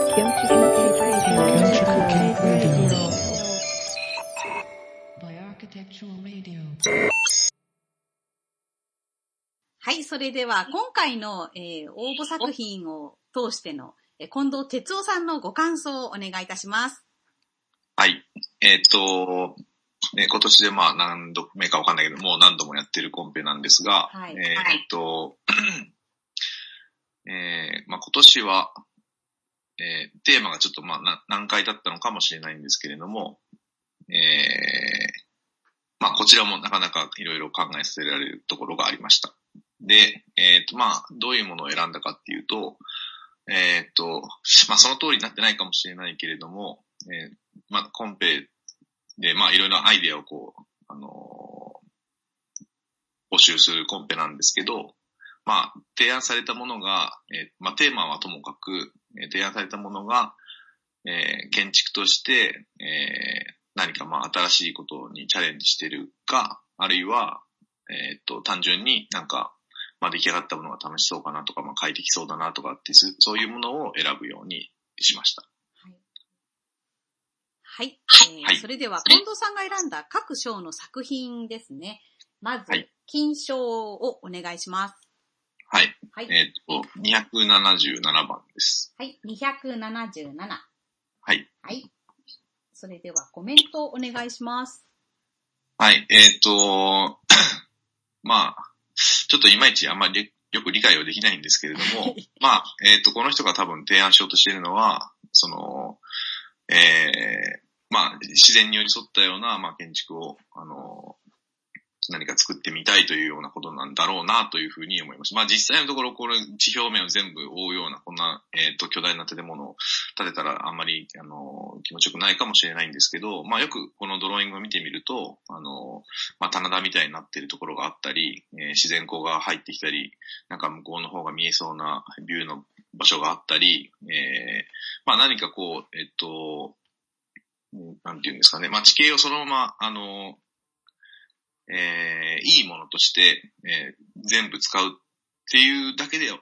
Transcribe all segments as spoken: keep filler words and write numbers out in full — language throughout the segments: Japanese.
はい、それでは今回の、えー、応募作品を通しての、えー、近藤哲夫さんのご感想をお願いいたします。 はい。えー、っと、えー、今年でまあ何度目かわかんないけど、もう何度もやってるコンペなんですが、はい、えー、っと、えー、まあ今年は、えー、テーマがちょっとまあ難解だったのかもしれないんですけれども、えー、まあこちらもなかなかいろいろ考えさせられるところがありました。で、えっと、まあ、どういうものを選んだかっていうと、えっと、まあ、その通りになってないかもしれないけれども、えー、まあ、コンペで、まあ、いろいろアイデアをこう、あのー、募集するコンペなんですけど、まあ、提案されたものが、えー、まあ、テーマはともかく、えー、提案されたものが、えー、建築として、えー、何かまあ、新しいことにチャレンジしてるか、あるいは、えっと、単純になんか、まあ出来上がったものが楽しそうかなとか、まあ快適そうだなとかって、そういうものを選ぶようにしました。 はい。はい。えーはい、それでは、近藤さんが選んだ各賞の作品ですね。まず、はい、金賞をお願いします。 はい。はい、えっと、にひゃくななじゅうななばんです。 はい。にひゃくななじゅうなな。 はい。 はい。それでは、コメントをお願いします。 はい。えっと、まあ、ちょっといまいちあんまりよく理解はできないんですけれども、まあ、えっと、この人が多分提案しようとしているのは、その、えー、まあ、自然に寄り添ったような、まあ、建築を、あの、何か作ってみたいというようなことなんだろうなというふうに思いました。まあ実際のところこれ地表面を全部覆うようなこんな、えっと巨大な建物を建てたらあんまりあの気持ちよくないかもしれないんですけど、まあよくこのドローイングを見てみると、あの、まあ棚田みたいになっているところがあったり、えー、自然光が入ってきたり、なんか向こうの方が見えそうなビューの場所があったり、えー、まあ何かこう、えっと、なんていうんですかね、まあ地形をそのまま、あの、えー、いいものとして、えー、全部使うっていうだけで、うん、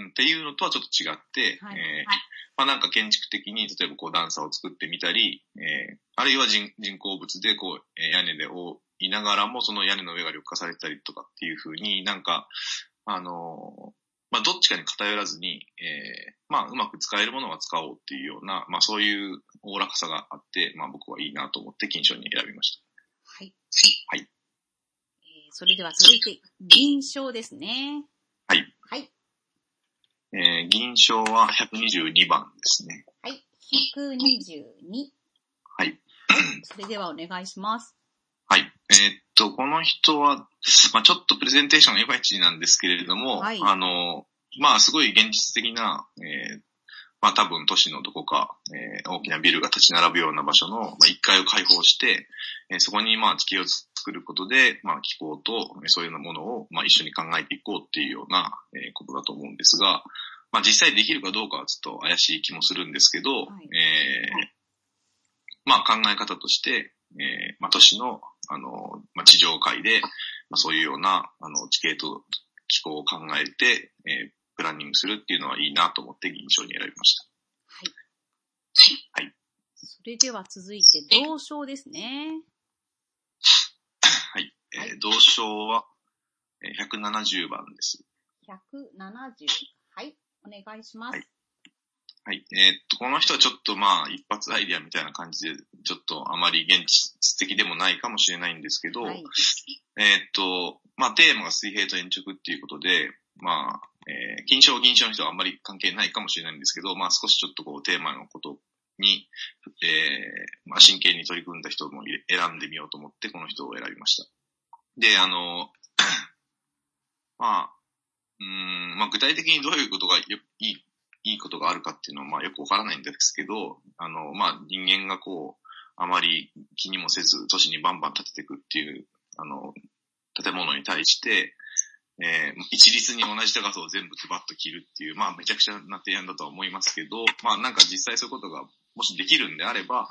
っていうのとはちょっと違って、はいえーまあ、なんか建築的に例えばこう段差を作ってみたり、えー、あるいは 人, 人工物でこう屋根で覆いながらもその屋根の上が緑化されたりとかっていう風になんかあのー、まあどっちかに偏らずに、えー、まあうまく使えるものは使おうっていうようなまあそういうおおらかさがあってまあ僕はいいなと思って金賞に選びました。 はい。 はい。 それでは続いて、銀賞ですね。 はい。 はい。 えー、銀賞はひゃくにじゅうにばんですね。 はい。ひゃくにじゅうに。 はい。 それではお願いします。 はい。えー、っと、この人は、まあちょっとプレゼンテーションがいまいちなんですけれども、はい、あの、まあすごい現実的な、えー、まあ多分都市のどこか、えー、大きなビルが立ち並ぶような場所の、まあ、いっかいを開放して、えー、そこにまあ地形を作ることで、まあ気候とそういうようなものをまあ一緒に考えていこうっていうような、えー、ことだと思うんですが、まあ実際できるかどうかはちょっと怪しい気もするんですけど、はい、えー、まあ考え方として、えー、まあ都市の、あの、まあ地上界で、まあそういうような、あの、地形と気候を考えて、えープランニングするっていうのはいいなと思って銀賞に選びました。 はい。 はい。 それでは続いて銅賞ですね。 はい。はい、えー、銅賞はひゃくななじゅうばんです。 ひゃくななじゅう。はい。お願いします。 はい。はい。えー、っと、この人はちょっとまあ一発アイデアみたいな感じで、ちょっとあまり現実的でもないかもしれないんですけど、はい、えー、っと、まあテーマが水平と円直っていうことで、まあ、えー、金賞銀賞の人はあんまり関係ないかもしれないんですけど、まあ少しちょっとこうテーマのことに、えー、まあ真剣に取り組んだ人も選んでみようと思ってこの人を選びました。で、あの、まあ、うーん、まあ具体的にどういうことがいい、いいことがあるかっていうのはまあよくわからないんですけど、あの、まあ人間がこう、あまり気にもせず都市にバンバン建てていくっていう、あの、建物に対して、えー、一律に同じ高さを全部ズバッと切るっていう、まあめちゃくちゃな提案だとは思いますけど、まあなんか実際そういうことがもしできるんであれば、はい、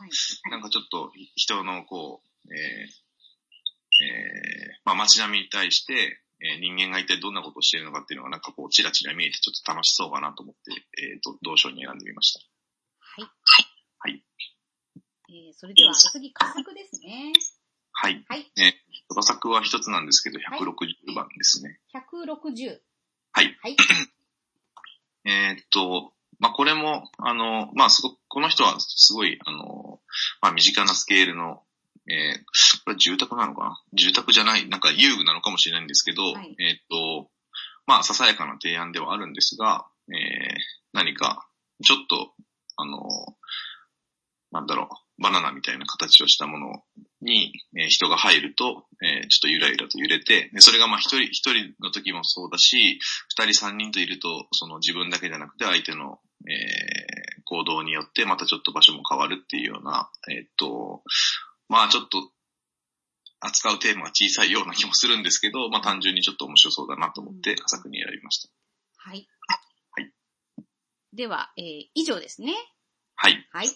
なんかちょっと人のこう、えー、えー、まあ街並みに対して、えー、人間が一体どんなことをしているのかっていうのがなんかこうチラチラ見えてちょっと楽しそうかなと思って、えっと、同賞に選んでみました。 えー、それでは次、佳作ですね。 はい。 はい。 ね、佳作は一つなんですけど、ひゃくろくじゅうばんですね。 ひゃくろくじゅう。 はい。 はい。 えーっと、まあ、これも、あの、まあ、すごく、この人はすごい、あの、まあ、身近なスケールの、えー、これ住宅なのかな住宅じゃない、なんか遊具なのかもしれないんですけど、はい、えーっと、まあ、ささやかな提案ではあるんですが、えー、何か、ちょっと、あの、なんだろう、バナナみたいな形をしたものに、えー、人が入ると、えー、ちょっとゆらゆらと揺れて、でそれがまあ一人、一人の時もそうだし、二人三人といると、その自分だけじゃなくて相手の、えー、行動によってまたちょっと場所も変わるっていうような、えー、っと、まあちょっと、扱うテーマが小さいような気もするんですけど、まあ単純にちょっと面白そうだなと思って佳作に選びました。 はい。 はい。 では、えー、以上ですね。 はい。 はい。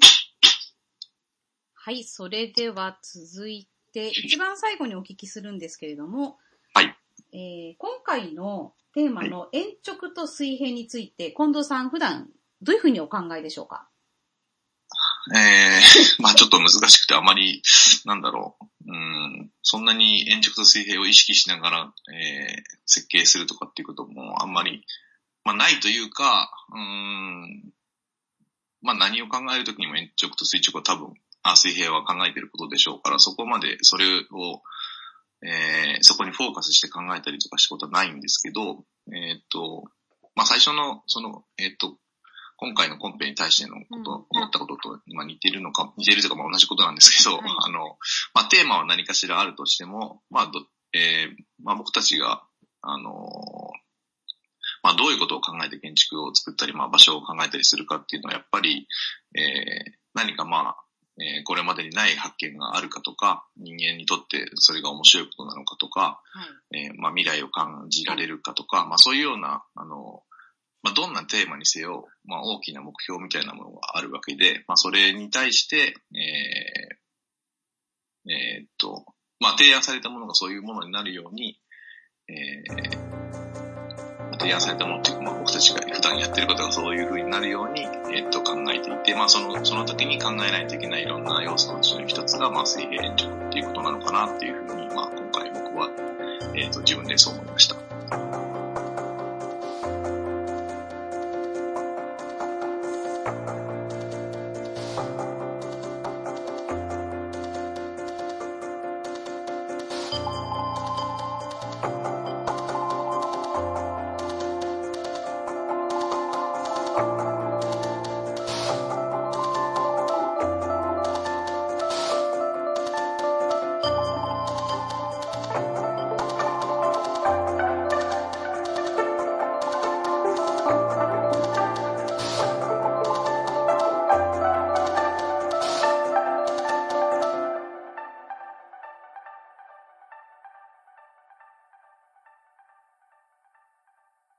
はい、それでは続いて、一番最後にお聞きするんですけれども、 はい。 えー、今回のテーマの鉛直と水平について、近藤さん普段どういうふうにお考えでしょうか？ えー、まあちょっと難しくてあまり、なんだろう、うん、そんなに鉛直と水平を意識しながら、えー、設計するとかっていうこともあんまり、まあないというか、うーん、まあ何を考えるときにも鉛直と垂直は多分、あ、水平は考えていることでしょうから、そこまでそれを、えー、そこにフォーカスして考えたりとかしたことはないんですけど、えー、っと、まあ最初の、その、えー、っと、今回のコンペに対してのこと、思ったことと、まあ、似てるのか、似てるというかまあ同じことなんですけど、はい、あの、まあテーマは何かしらあるとしても、まあど、えー、まあ僕たちが、あの、まあどういうことを考えて建築を作ったり、まあ場所を考えたりするかっていうのはやっぱり、えー、何かまあ、えー、これまでにない発見があるかとか、人間にとってそれが面白いことなのかとか、はい、えー、まあ未来を感じられるかとか、まあそういうような、あの、まあ、どんなテーマにせよ、まあ、大きな目標みたいなものがあるわけで、まあ、それに対して、えー、えー、っと、まあ、提案されたものがそういうものになるように、えー、提案されたものっていうか、まあ、僕たちが普段やってることがそういう風になるように、えー、っと、考えていて、まあ、その、その時に考えないといけないいろんな要素のうちの一つが、まあ、水平鉛直っていうことなのかなっていう風に、まあ、今回僕は、えー、っと、自分でそう思いました。